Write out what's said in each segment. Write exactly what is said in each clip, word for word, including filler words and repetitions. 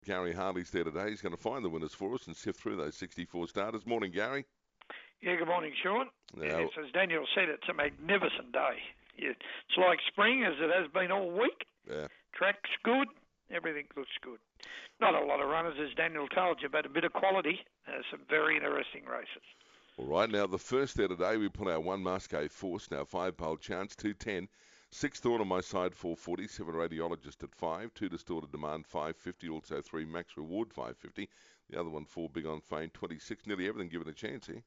Gary Harley's there today. He's going to find the winners for us and sift through those sixty-four starters. Morning, Gary. Yeah, good morning, Sean. Now, Yes, as Daniel said, it's a magnificent day. Yeah, it's like spring, as it has been all week. yeah. Track's good. Everything looks good. Not a lot of runners, as Daniel told you, but a bit of quality. Uh, some very interesting races. All right, now the first there today, we put our one Musco Force, now five-pole chance, two ten. Six Thorn on my side, four forty. Seven Radiologist at five. Two Distorted Demand, five fifty. Also three Max Reward, five fifty. The other one, four Big on Fame, twenty-six. Nearly everything given a chance here.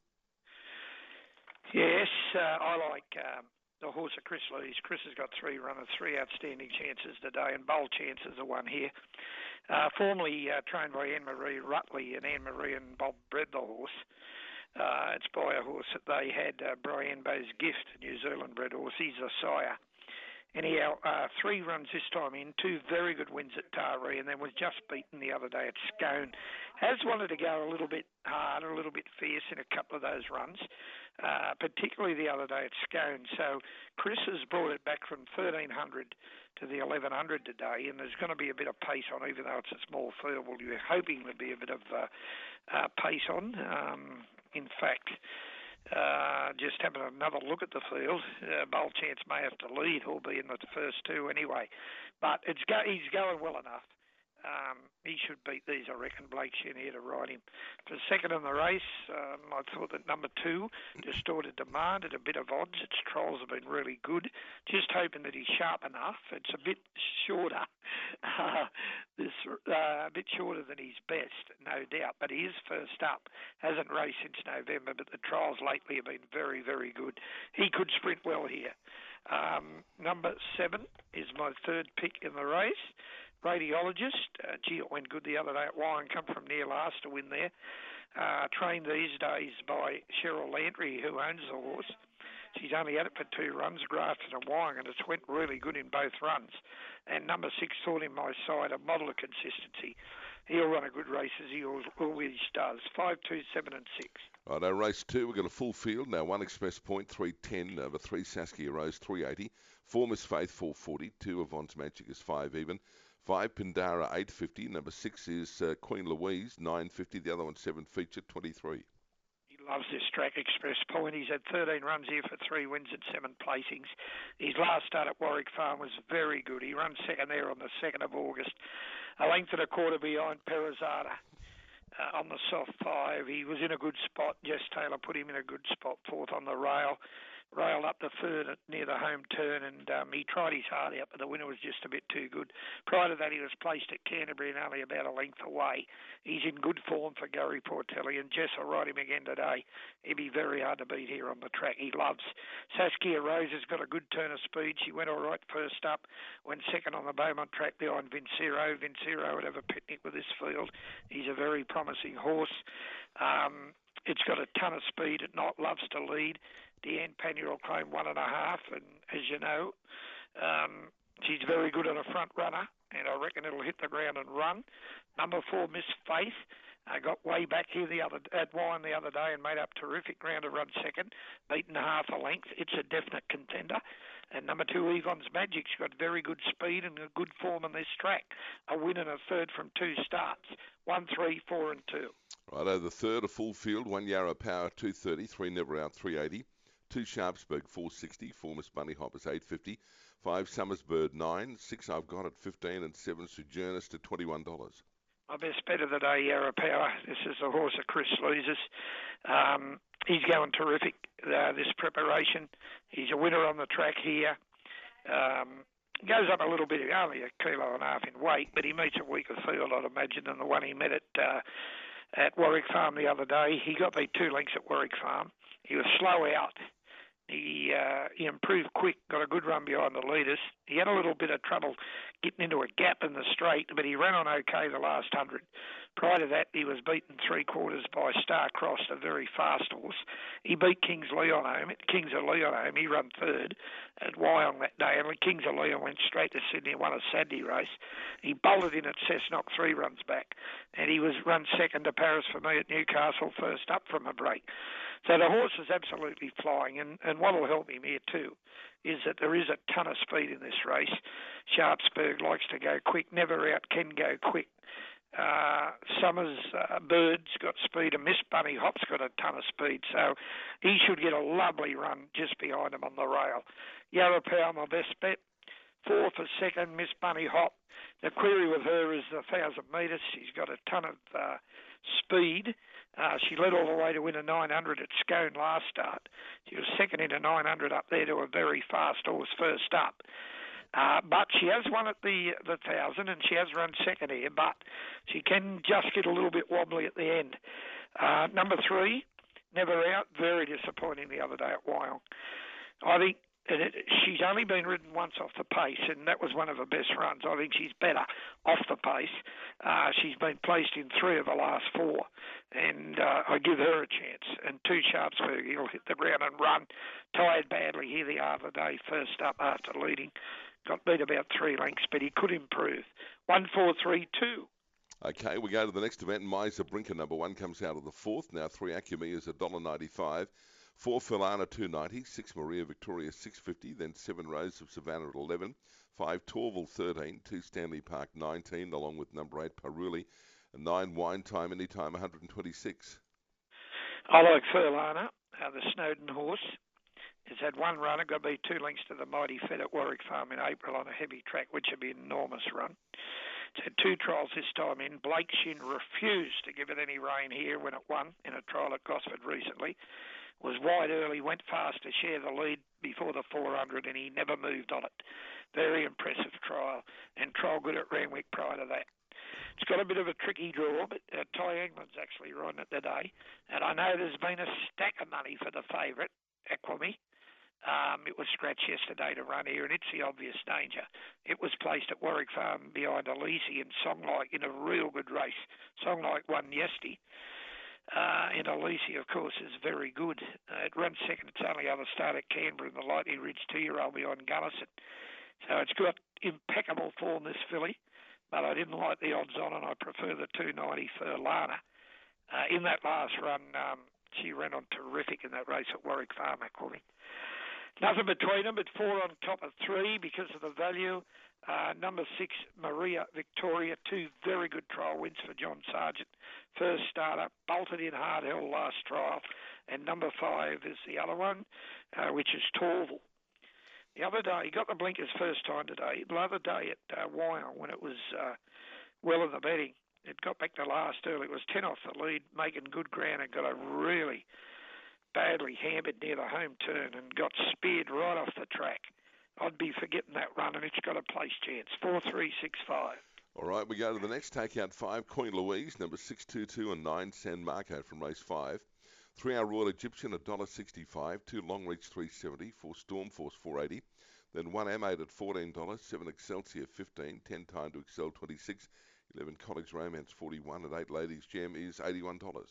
Yes, uh, I like um, the horse of Chris Lees. Chris has got three runners, three outstanding chances today, and Bold Chance is the one here. Uh, formerly uh, trained by Anne-Marie Rutley, and Anne-Marie and Bob bred the horse. Uh, it's by a horse that they had, uh, Brian Bo's Gift, a New Zealand bred horse. He's a sire. Anyhow, uh, three runs this time in, two very good wins at Taree, and then was just beaten the other day at Scone. Has wanted to go a little bit harder, a little bit fierce in a couple of those runs, uh, particularly the other day at Scone. So Chris has brought it back from thirteen hundred to the eleven hundred today, and there's going to be a bit of pace on, even though it's a small field. Well, you're hoping there'll be a bit of uh, uh, pace on. Um, in fact... Uh, just having another look at the field, uh, Bold Chance may have to lead, albeit in the first two anyway. But it's go- he's going well enough. Um, he should beat these, I reckon. Blake Chenier to ride him. For second in the race, um, I thought that number two, Distorted Demand, at a bit of odds. Its trials have been really good. Just hoping that he's sharp enough. It's a bit shorter, uh, this uh, a bit shorter than his best, no doubt. But he is first up. Hasn't raced since November, but the trials lately have been very, very good. He could sprint well here. Um, number seven is my third pick in the race. Radiologist, uh, gee, it went good the other day at Wyong, come from near last to win there. Uh, trained these days by Cheryl Landry, who owns the horse. She's only had it for two runs, Grafton and Wyong, and it's went really good in both runs. And number six, Thought in My Side, a model of consistency. He'll run a good race as he always does. Five, two, seven, and six. Right, now race two, we've got a full field. Now one Express Point, three ten. Over three Saskia Rose, three eighty. Four Miss Faith, four forty. Two Avon's Magic is five even. Five Pindara, eight fifty. Number six is uh, Queen Louise, nine fifty. The other one, seven featured, twenty-three. He loves this track, Express Point. He's had thirteen runs here for three wins and seven placings. His last start at Warwick Farm was very good. He runs second there on the second of August. A length and a quarter behind Perazada. Uh, on the soft five, he was in a good spot. Jess Taylor put him in a good spot, fourth on the rail. Railed up the third at, near the home turn, and um, he tried his hard out, but the winner was just a bit too good. Prior to that, he was placed at Canterbury and only about a length away. He's in good form for Gary Portelli, and Jess will ride him again today. He'd be very hard to beat here on the track. He loves. Saskia Rose has got a good turn of speed. She went all right first up, went second on the Beaumont track behind Vincero. Vincero would have a picnic with this field. He's a very promising horse. Um, it's got a ton of speed. It not loves to lead. Deanne Pannier will claim one and a half, and as you know, um, she's very good on a front runner, and I reckon it'll hit the ground and run. Number four, Miss Faith, uh, got way back here the other at Wine the other day and made up terrific ground to run second, beaten half a length. It's a definite contender. And number two, Yvonne's Magic's got very good speed and a good form on this track. A win and a third from two starts, one, three, four, and two. Righto, the third, a full field. One Yarra Power, two thirty. Three Never Out, three eighty. Two Sharpsburg, four sixty. Four Miss Bunny Hoppers, eight fifty. Five Summersbird, nine. Six I've Got at fifteen, and seven Sojourners at twenty-one dollars. My best bet of the day, Yarra Power. This is the horse of Chris Leeses. Um, he's going terrific, uh, this preparation. He's a winner on the track here. Um, goes up a little bit, only a kilo and a half in weight, but he meets a weaker field, I'd imagine, than the one he met at uh, at Warwick Farm the other day. He got beat two lengths at Warwick Farm. He was slow out. He uh, he improved quick, got a good run behind the leaders. He had a little bit of trouble getting into a gap in the straight, but he ran on okay the last hundred. Prior to that, he was beaten three quarters by Star Crossed, a very fast horse. He beat Kings Leon home. At Kings of Leon home, he ran third at Wyong that day, and Kings of Leon went straight to Sydney and won a Saturday race. He bolted in at Cessnock three runs back, and he was run second to Paris for me at Newcastle, first up from a break. So the horse is absolutely flying, and, and what will help him here too is that there is a ton of speed in this race. Sharpsburg likes to go quick, Never Out can go quick. Uh, Summers uh, Bird's got speed, and Miss Bunny Hop's got a ton of speed, so he should get a lovely run just behind him on the rail. Yarra Power, my best bet. Four for second, Miss Bunny Hop. The query with her is the one thousand metres. She's got a ton of uh, speed. Uh, she led all the way to win a nine hundred at Scone last start. She was second in a nine hundred up there to a very fast horse first up. Uh, but she has won at the the thousand, and she has run second here, but she can just get a little bit wobbly at the end. Uh, number three, Never Out, very disappointing the other day at Wyong. I think and it, she's only been ridden once off the pace, and that was one of her best runs. I think she's better off the pace. Uh, she's been placed in three of the last four, and uh, I give her a chance. And Two Sharpsburg, he'll hit the ground and run. Tired badly here the other day, first up after leading. Got beat about three lengths, but he could improve. One, four, three, two. Okay, we go to the next event. Miser Brinker, number one, comes out of the fourth. Now three Acumi is one dollar ninety-five. Four Filana, two ninety. Six Maria Victoria, six fifty. Then seven Rose of Savannah at eleven. Five Torval, thirteen. Two Stanley Park, nineteen, along with number eight Paruli. And nine Wine Time, Anytime, one hundred twenty-six. I like Furlana, uh, the Snowden horse. It's had one runner, got to be two lengths to the Mighty Fed at Warwick Farm in April on a heavy track, which would be an enormous run. It's had two trials this time in. Blake Shin refused to give it any rain here when it won in a trial at Gosford recently. Was wide early, went fast to share the lead before the four hundred, and he never moved on it. Very impressive trial, and trial good at Randwick prior to that. It's got a bit of a tricky draw, but uh, Ty England's actually riding it today, and I know there's been a stack of money for the favourite, Aquami. Um, it was scratched yesterday to run here, and it's the obvious danger. It was placed at Warwick Farm behind Elise and Songlike in a real good race. Songlike won yesterday. Uh, and Elise, of course, is very good. Uh, it runs second. It's only other start at Canberra in the Lightning Ridge two-year-old behind Gunnison. So it's got impeccable form, this filly, but I didn't like the odds on, and I prefer the two ninety for Lana. Uh, in that last run, um, she ran on terrific in that race at Warwick Farm, according. Nothing between them, but four on top of three because of the value. Uh, number six, Maria Victoria, two very good trial wins for John Sargent. First starter, bolted in hard hell last trial. And number five is the other one, uh, which is Torval. The other day, he got the blinkers first time today. The other day at uh, Wyong, when it was uh, well in the betting, it got back to last early. It was ten off the lead, making good ground, and got a really badly hammered near the home turn and got speared right off the track. I'd be forgetting that run, and it's got a place chance. Four, three, six, five. All right, we go to the next takeout. Five, Queen Louise, number six two two, and nine, San Marco from race five. Three, Our Royal Egyptian, one dollar sixty-five. Two, Long Reach, three seventy. Four, Storm Force, four eighty. Then one, M eight at fourteen dollars. Seven, Excelsior, fifteen. Ten, Time to Excel, twenty-six. Eleven, College Romance, forty-one. And eight, Ladies Gem is eighty-one dollars.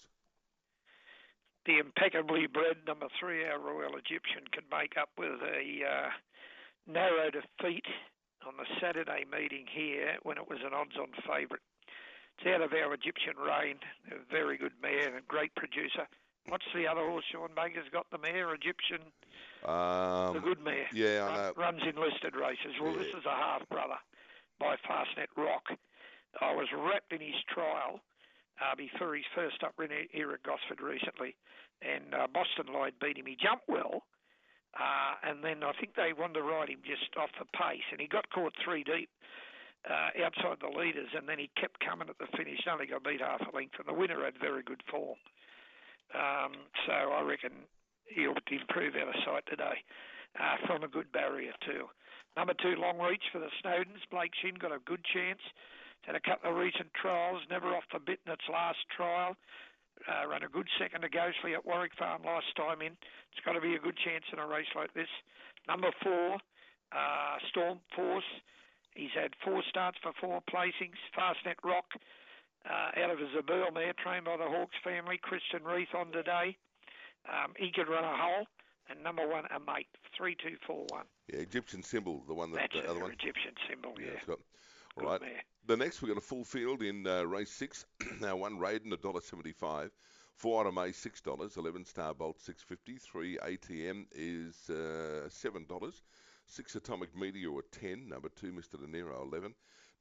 The impeccably bred number three, Our Royal Egyptian, can make up with a uh, narrow defeat on the Saturday meeting here when it was an odds-on favourite. It's out of Our Egyptian reign, a very good mare and a great producer. What's the other horse Sean Baker's got, the mare, Egyptian? Um, the good mare. Yeah, I know. Runs in listed races. Well, yeah. This is a half-brother by Fastnet Rock. I was wrapped in his trial uh, before his first up run here at Gosford recently, and uh, Boston Lloyd beat him. He jumped well, uh, and then I think they wanted to ride him just off the pace, and he got caught three deep uh, outside the leaders, and then he kept coming at the finish, only got beat half a length, and the winner had very good form. Um, so I reckon he'll improve out of sight today uh, from a good barrier too. Number two, Long Reach for the Snowdens. Blake Shin got a good chance. It's had a couple of recent trials, never off the bit in its last trial. Uh, ran a good second to Ghostly at Warwick Farm last time in. It's got to be a good chance in a race like this. Number four, uh, Storm Force. He's had four starts for four placings. Fastnet Rock, uh, out of a Zabur mare, trained by the Hawkes family. Christian Reith on today. Um, he could run a hole. And number one, a mate, three, two, four, one. Yeah, Egyptian Symbol, the one that That's the other one. Egyptian Symbol, yeah. yeah it's got, all good right. mare. The next, we've got a full field in uh, race six. Now one, Raiden, one dollar seventy-five. Four, Automay, six dollars. Eleven, Star Bolt, six fifty. Three, A T M is uh, seven dollars. Six, Atomic Meteor at ten. Number two, Mister De Niro, eleven.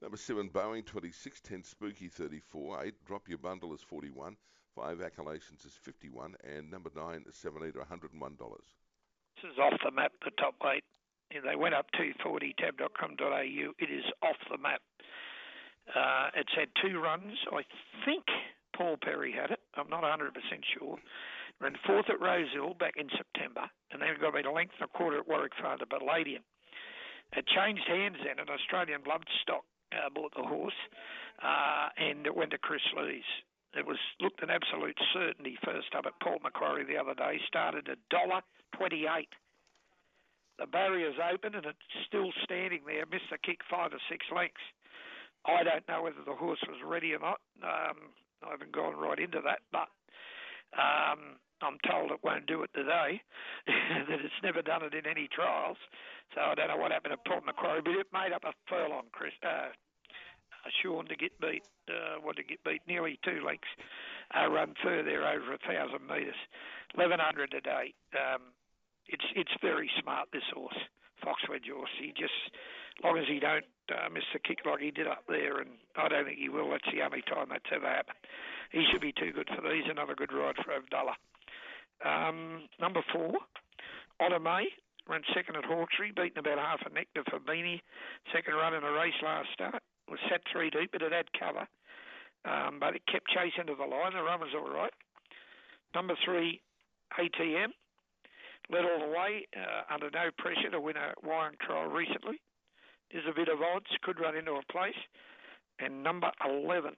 Number seven, Boeing, twenty-six. ten, Spooky, thirty-four. eight, Drop Your Bundle is forty-one. five, Accolations is fifty-one. And number nine, seven Eater, one hundred one dollars. This is off the map, the top eight. Yeah, they went up two forty, tab dot com dot a u. It is off the map. Uh, it's had two runs. I think Paul Perry had it. I'm not one hundred percent sure. Ran fourth at Rosehill back in September, and then got about a length and a quarter at Warwick Farm to Palladium. It changed hands then, and Australian Bloodstock uh, bought the horse, uh, and it went to Chris Lees. It was looked an absolute certainty first up at Port Macquarie the other day. Started at one dollar twenty-eight. The barrier's open and it's still standing there. Missed the kick five or six lengths. I don't know whether the horse was ready or not. Um, I haven't gone right into that, but um, I'm told it won't do it today, that it's never done it in any trials. So I don't know what happened at Port Macquarie, but it made up a furlong, Chris, uh, Sean, to get beat. Uh, what to get beat? Nearly two lengths. Uh, run third there over a thousand metres. eleven hundred today. Um, it's it's very smart, this horse, Foxwedge horse. He just, as long as he don't uh, miss the kick like he did up there, and I don't think he will. That's the only time that's ever happened. He should be too good for these. Another good ride for Abdullah. Um, number four, Otter May. Ran second at Hawkesbury, beaten about half a neck to Fabini. Second run in a race last start. Was sat three deep, but it had cover. Um, but it kept chasing to the line. The run was all right. Number three, A T M. Led all the way, uh, under no pressure to win a Warren trial recently. There's a bit of odds, could run into a place. And number eleven,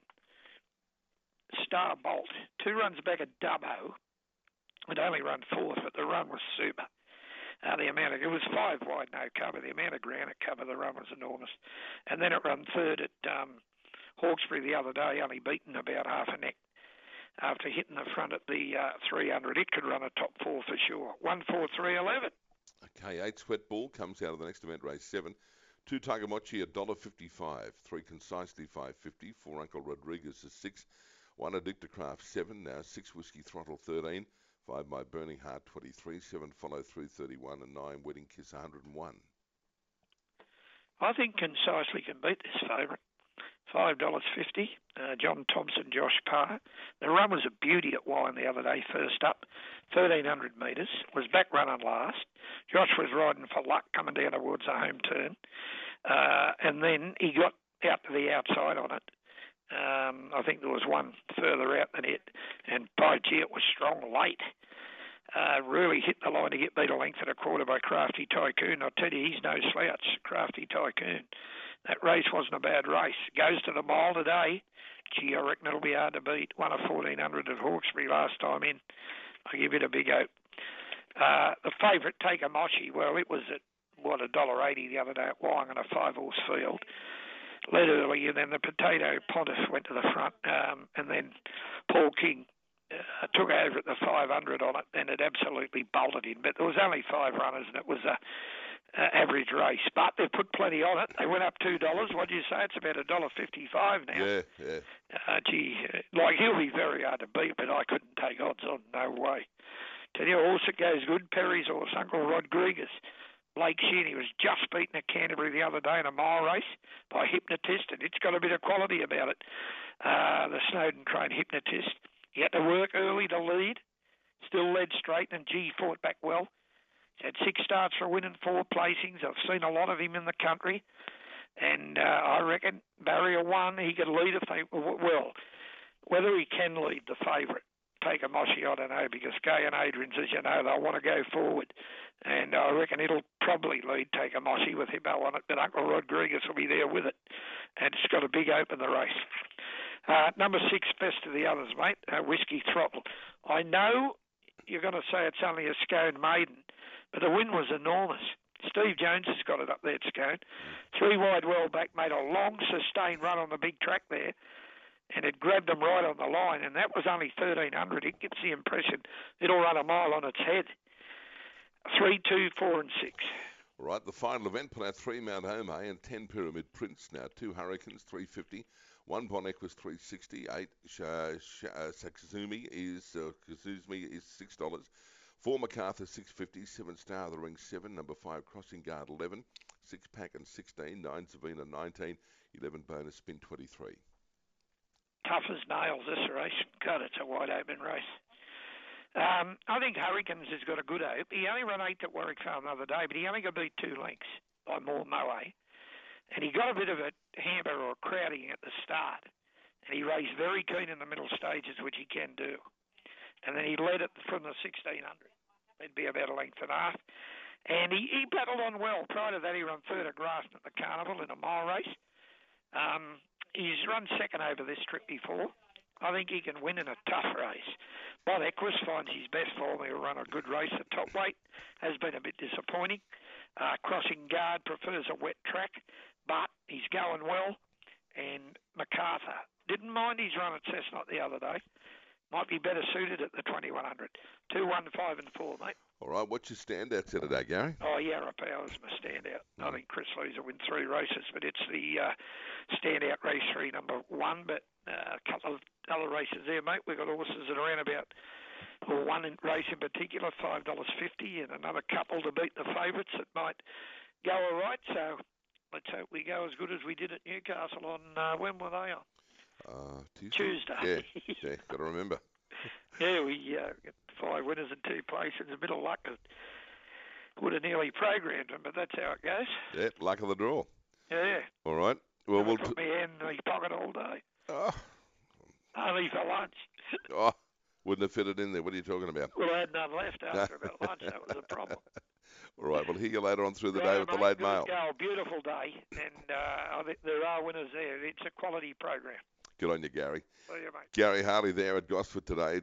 Star Bolt. Two runs back at Dubbo. It only run fourth, but the run was super. Uh, the amount of, it was five wide, no cover. The amount of ground it covered, the run was enormous. And then it ran third at um, Hawkesbury the other day, only beaten about half a neck. After hitting the front at the uh, three hundred, it could run a top four for sure. one four three eleven. Okay, eight Sweat Ball comes out of the next event, race seven. Two Tagamochi, one dollar fifty-five. Three Concisely, five fifty. Four Uncle Rodriguez is six. One Addictocraft, seven. Now six Whiskey Throttle, thirteen. Five My Burning Heart, twenty-three. Seven Follow Through, thirty-one. And nine Wedding Kiss, one hundred one. I think Concisely can beat this favourite. five dollars fifty. Uh, John Thompson, Josh Parr. The run was a beauty at Wine the other day, first up. thirteen hundred metres. Was back running last. Josh was riding for luck coming down towards the home turn. Uh, and then he got out to the outside on it. Um, I think there was one further out than it. And by gee, it was strong late. Uh, really hit the line to get beat a length and a quarter by Crafty Tycoon. I'll tell you, he's no slouch, Crafty Tycoon. That race wasn't a bad race. Goes to the mile today. Gee, I reckon it'll be hard to beat. Won a fourteen hundred at Hawkesbury last time in. I give it a big hope. Uh, the favourite, Take a Moshi, well, it was at, what, one dollar eighty the other day at Wyong in a five-horse field. Led early, and then the Potato Pontiff went to the front, um, and then Paul King uh, took over at the five hundred on it, and it absolutely bolted in. But there was only five runners, and it was a Uh, average race, but they've put plenty on it. They went up two dollars. What do you say? It's about a dollar fifty-five now. Yeah, yeah. Uh, gee, like he'll be very hard to beat, but I couldn't take odds on. No way. Tell you, a horse that goes good. Perry's horse, Uncle Rodriguez. Blake Sheehan, he was just beaten at Canterbury the other day in a mile race by Hypnotist, and it's got a bit of quality about it. Uh, the Snowden trained Hypnotist. He had to work early to lead. Still led straight, and G fought back well. He's had six starts for winning, four placings. I've seen a lot of him in the country. And uh, I reckon barrier one, he could lead if they, well, whether he can lead the favourite, Take a Moshi, I don't know, because Gay and Adrian's, as you know, they'll want to go forward. And I reckon it'll probably lead Take a Moshi with Hippo on it, but Uncle Rodriguez will be there with it. And it's got a big open, the race. Uh, number six, best of the others, mate, uh, Whiskey Throttle. I know you're going to say it's only a Scone maiden, but the win was enormous. Steve Jones has got it up there at Scone. Three wide well back, made a long sustained run on the big track there, and it grabbed them right on the line, and that was only thirteen hundred. It gives the impression it'll run a mile on its head. Three, two, four, and six. All right, the final event put out three Mount Home and ten Pyramid Prince now. Two Hurricanes, three fifty. One Bon Equus, three sixty. Eight Sh- Sh- uh, Saxizumi is uh, Kazuzmi is six dollars. Four MacArthur, six fifty. Seven Star of the Ring, seven. Number five Crossing Guard, eleven. Six Pack and sixteen. Nine Savina, nineteen. eleven bonus spin twenty-three. Tough as nails, this race. God, it's a wide open race. Um, I think Hurricanes has got a good hope. He only ran eighth at Warwick Farm the other day, but he only got beat two lengths by more Moe. And he got a bit of a hamper or crowding at the start. And he raced very keen in the middle stages, which he can do. And then he led it from the sixteen hundred. It'd be about a length and a half. And he, he battled on well. Prior to that, he ran third at Grafton at the Carnival in a mile race. Um, he's run second over this trip before. I think he can win in a tough race. Bob Equus finds his best form. He'll run a good race at top weight. Has been a bit disappointing. Uh, Crossing Guard prefers a wet track, but he's going well. And MacArthur didn't mind his run at Cessnock the other day. Might be better suited at the twenty-one hundred. Two, one, five, and four, mate. All right, what's your standout today, Gary? Oh, Yarra Power's my standout. I think Chris Lees will win three races, but it's the uh, standout race three, number one. But uh, a couple of other races there, mate. We've got horses that are around about, or one in race in particular, five dollars fifty, and another couple to beat the favourites that might go all right. So let's hope we go as good as we did at Newcastle on, uh, when were they on? Uh, Tuesday. Tuesday. Yeah, yeah, got to remember. Yeah, we uh, got five winners in two places. A bit of luck. It would have nearly programmed them, but that's how it goes. Yeah, luck of the draw. Yeah. All right. Well, Never we'll put t- my hand in his pocket all day. oh, Only for lunch. oh, wouldn't have fitted in there. What are you talking about? Well, I had none left after about lunch. That was a problem. All right. We'll hear you later on through the day Yeah, with mate, the late good mail. Go. Beautiful day, and uh, I think there are winners there. It's a quality program. Good on you, Gary. See you, mate. Gary Harley there at Gosford today.